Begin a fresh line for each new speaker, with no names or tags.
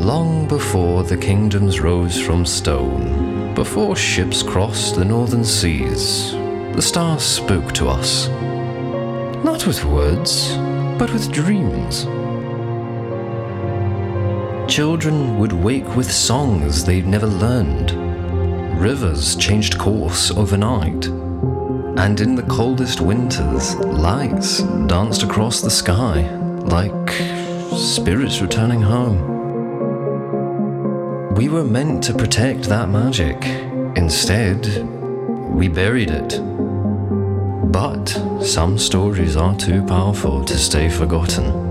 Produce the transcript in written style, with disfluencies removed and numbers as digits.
Long before the kingdoms rose from stone, before ships crossed the northern seas, the stars spoke to us. Not with words, but with dreams. Children would wake with songs they'd never learned. Rivers changed course overnight. And in the coldest winters, lights danced across the sky like spirits returning home. We were meant to protect that magic. Instead, we buried it. But some stories are too powerful to stay forgotten.